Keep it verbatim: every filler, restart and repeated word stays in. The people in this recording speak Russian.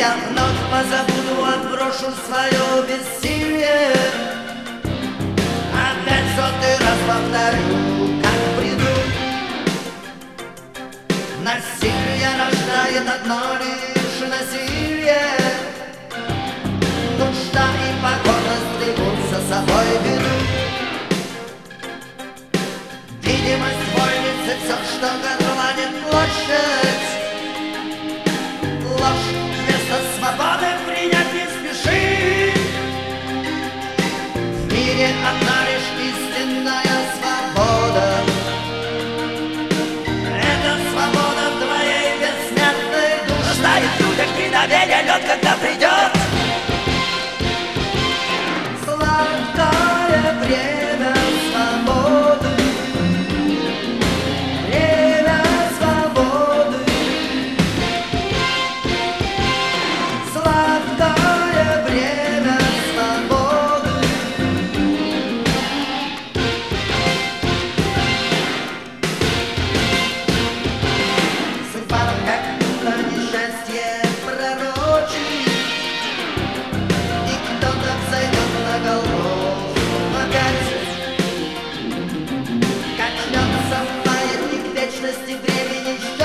Я вновь позабуду, отброшу свое бессилие. Опять сотый раз повторю, как приду. Насилие рождает одно лишь насилие. Нужда и покорность требуют за собой беду. Видимость вольницы — все, что горланит площадь. Ложь вместо свободы принять не спеши. В мире одна лишь истинная свобода. Это свобода в твоей бессмертной душе. Растает в людях мгновенье лед, когда придет сладкое время свободы. Время свободы. Сладкое время свободы. Судьба нам как будто несчастье пророчит, и кто-то взойдет на голову опять. Качнется маятник вечности, времени ждет.